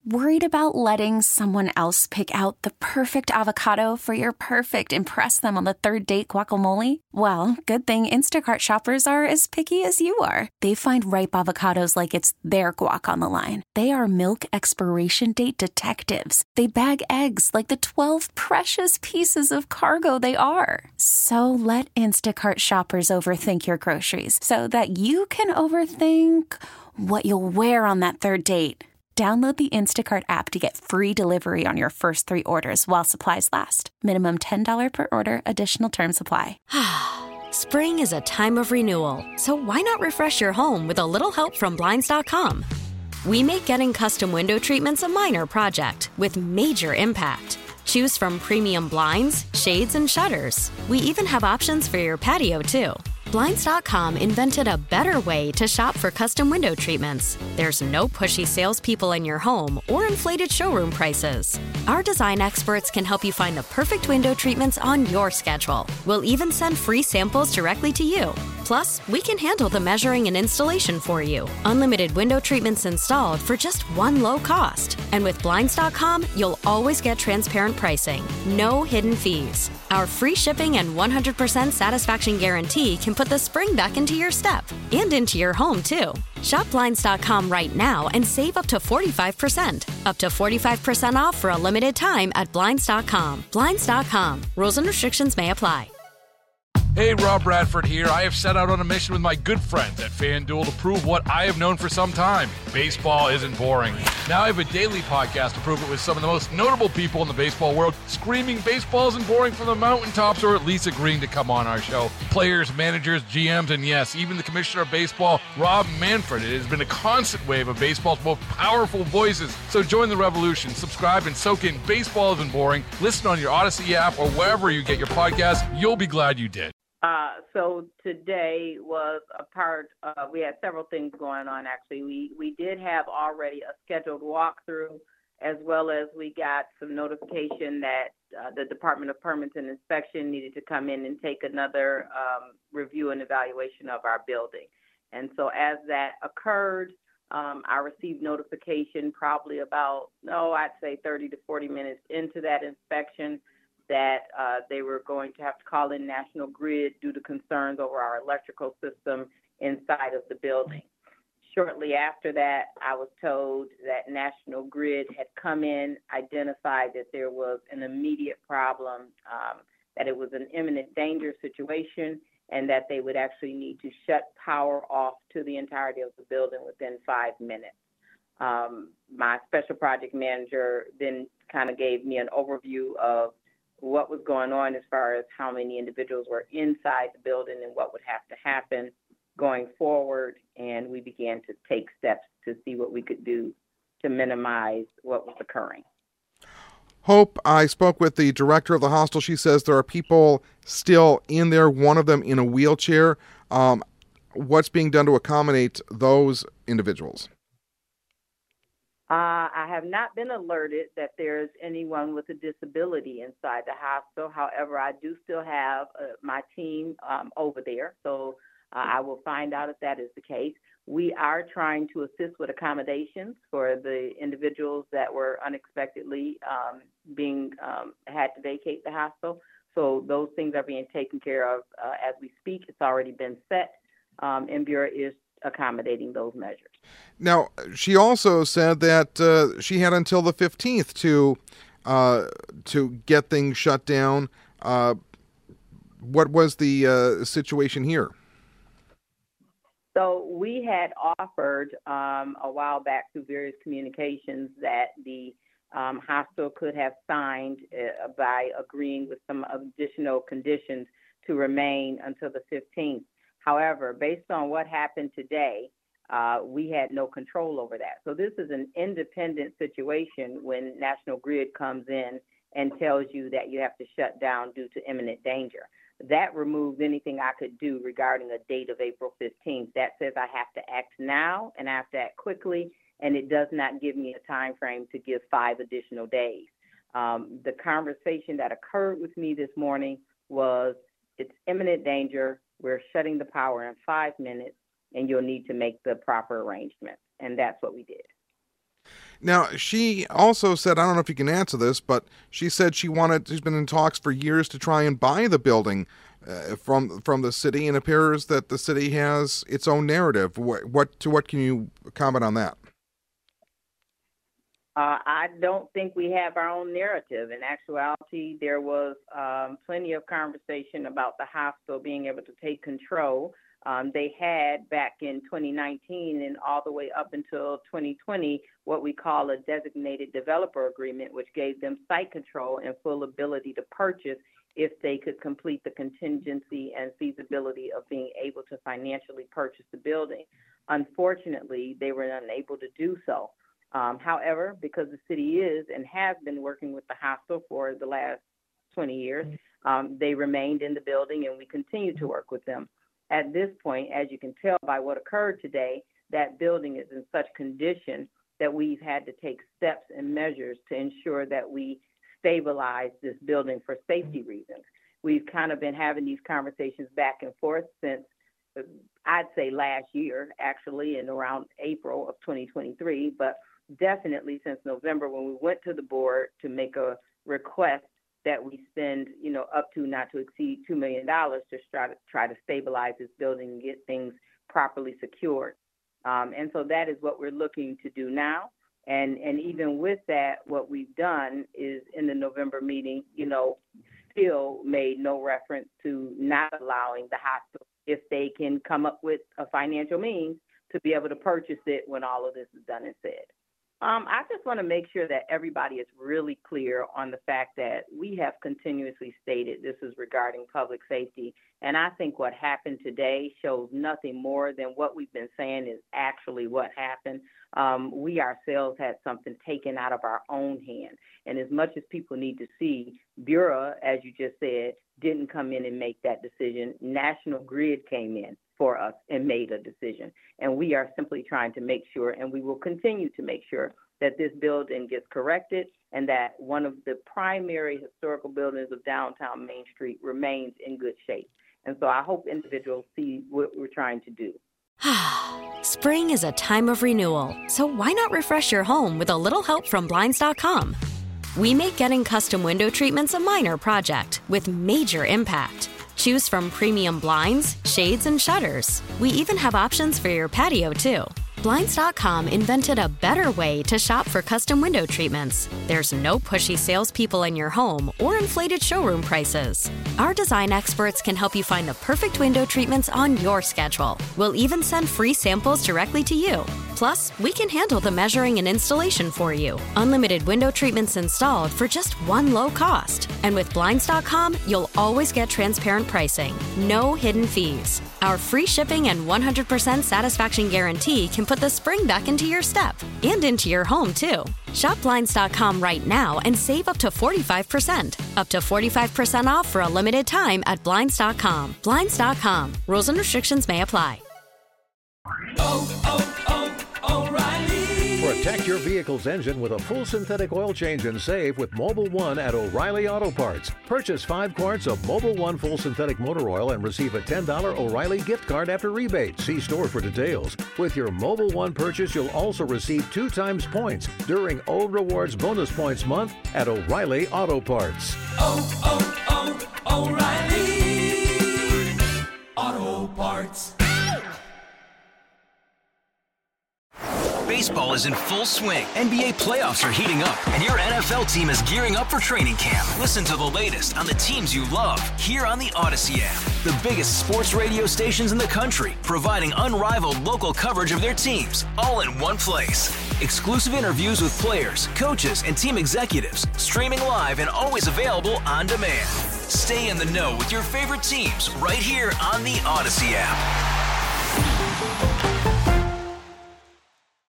Worried about letting someone else pick out the perfect avocado for your perfect impress them on the third date guacamole? Well, good thing Instacart shoppers are as picky as you are. They find ripe avocados like it's their guac on the line. They are milk expiration date detectives. They bag eggs like the 12 precious pieces of cargo they are. So let Instacart shoppers overthink your groceries so that you can overthink what you'll wear on that third date. Download the Instacart app to get free delivery on your first 3 orders while supplies last. Minimum $10 per order. Additional terms apply. Spring is a time of renewal, so why not refresh your home with a little help from Blinds.com? We make getting custom window treatments a minor project with major impact. Choose from premium blinds, shades, and shutters. We even have options for your patio, too. Blinds.com invented a better way to shop for custom window treatments. There's no pushy salespeople in your home or inflated showroom prices. Our design experts can help you find the perfect window treatments on your schedule. We'll even send free samples directly to you. Plus, we can handle the measuring and installation for you. Unlimited window treatments installed for just one low cost. And with Blinds.com, you'll always get transparent pricing. No hidden fees. Our free shipping and 100% satisfaction guarantee can put the spring back into your step and into your home, too. Shop Blinds.com right now and save up to 45%. Up to 45% off for a limited time at Blinds.com. Blinds.com. Rules and restrictions may apply. Hey, Rob Bradford here. I have set out on a mission with my good friends at FanDuel to prove what I have known for some time. Baseball isn't boring. Now I have a daily podcast to prove it with some of the most notable people in the baseball world, screaming baseball isn't boring from the mountaintops, or at least agreeing to come on our show. Players, managers, GMs, and yes, even the commissioner of baseball, Rob Manfred. It has been a constant wave of baseball's most powerful voices. So join the revolution. Subscribe and soak in Baseball Isn't Boring. Listen on your Odyssey app or wherever you get your podcast. You'll be glad you did. So today was a part of, we had several things going on, actually. We did have already a scheduled walkthrough, as well as we got some notification that the Department of Permits and Inspection needed to come in and take another review and evaluation of our building. And so as that occurred, I received notification probably about, I'd say 30 to 40 minutes into that inspection that they were going to have to call in National Grid due to concerns over our electrical system inside of the building. Shortly after that, I was told that National Grid had come in, identified that there was an immediate problem, that it was an imminent danger situation, and that they would actually need to shut power off to the entirety of the building within 5 minutes. My special project manager then kind of gave me an overview of what was going on as far as how many individuals were inside the building and what would have to happen going forward. And we began to take steps to see what we could do to minimize what was occurring. Hope, I spoke with the director of the hostel. She says there are people still in there, one of them in a wheelchair. What's being done to accommodate those individuals? I have not been alerted that there's anyone with a disability inside the hospital. However, I do still have my team over there, so I will find out if that is the case. We are trying to assist with accommodations for the individuals that were unexpectedly had to vacate the hospital. So those things are being taken care of as we speak. It's already been set, and Bureau is accommodating those measures. Now, she also said that she had until the 15th to get things shut down. What was the situation here? So we had offered a while back through various communications that the hospital could have signed by agreeing with some additional conditions to remain until the 15th. However, based on what happened today, we had no control over that. So this is an independent situation when National Grid comes in and tells you that you have to shut down due to imminent danger. That removes anything I could do regarding a date of April 15th. That says I have to act now and I have to act quickly, and it does not give me a time frame to give 5 additional days. The conversation that occurred with me this morning was, it's imminent danger. We're shutting the power in 5 minutes, and you'll need to make the proper arrangements. And that's what we did. Now, she also said, I don't know if you can answer this, but she said she's been in talks for years to try and buy the building from the city, and it appears that the city has its own narrative. What can you comment on that? I don't think we have our own narrative. In actuality, there was plenty of conversation about the hospital being able to take control. They had back in 2019 and all the way up until 2020 what we call a designated developer agreement, which gave them site control and full ability to purchase if they could complete the contingency and feasibility of being able to financially purchase the building. Unfortunately, they were unable to do so. However, because the city is and has been working with the hospital for the last 20 years, they remained in the building and we continue to work with them. At this point, as you can tell by what occurred today, that building is in such condition that we've had to take steps and measures to ensure that we stabilize this building for safety reasons. We've kind of been having these conversations back and forth since, I'd say last year, actually, in around April of 2023, but definitely since November when we went to the board to make a request that we spend, up to not to exceed $2 million to try to stabilize this building and get things properly secured. And so that is what we're looking to do now. And even with that, what we've done is in the November meeting, still made no reference to not allowing the hospital, if they can come up with a financial means, to be able to purchase it when all of this is done and said. I just want to make sure that everybody is really clear on the fact that we have continuously stated this is regarding public safety. And I think what happened today shows nothing more than what we've been saying is actually what happened. We ourselves had something taken out of our own hand. And as much as people need to see, Bureau, as you just said, didn't come in and make that decision. National Grid came in for us and made a decision. And we are simply trying to make sure, and we will continue to make sure, that this building gets corrected and that one of the primary historical buildings of downtown Main Street remains in good shape. And so I hope individuals see what we're trying to do. Spring is a time of renewal, so why not refresh your home with a little help from Blinds.com? We make getting custom window treatments a minor project with major impact. Choose from premium blinds, shades, and shutters. We even have options for your patio, too. Blinds.com invented a better way to shop for custom window treatments. There's no pushy salespeople in your home or inflated showroom prices. Our design experts can help you find the perfect window treatments on your schedule. We'll even send free samples directly to you. Plus, we can handle the measuring and installation for you. Unlimited window treatments installed for just one low cost. And with Blinds.com, you'll always get transparent pricing. No hidden fees. Our free shipping and 100% satisfaction guarantee can put the spring back into your step and into your home, too. Shop Blinds.com right now and save up to 45%. Up to 45% off for a limited time at Blinds.com. Blinds.com. Rules and restrictions may apply. O'Reilly. Protect your vehicle's engine with a full synthetic oil change and save with Mobil 1 at O'Reilly Auto Parts. Purchase 5 quarts of Mobil 1 full synthetic motor oil and receive a $10 O'Reilly gift card after rebate. See store for details. With your Mobil 1 purchase, you'll also receive 2 times points during O Rewards Bonus Points Month at O'Reilly Auto Parts. O'Reilly Auto Parts. Baseball is in full swing. NBA playoffs are heating up, and your NFL team is gearing up for training camp. Listen to the latest on the teams you love here on the Odyssey app. The biggest sports radio stations in the country, providing unrivaled local coverage of their teams, all in one place. Exclusive interviews with players, coaches, and team executives, streaming live and always available on demand. Stay in the know with your favorite teams right here on the Odyssey app.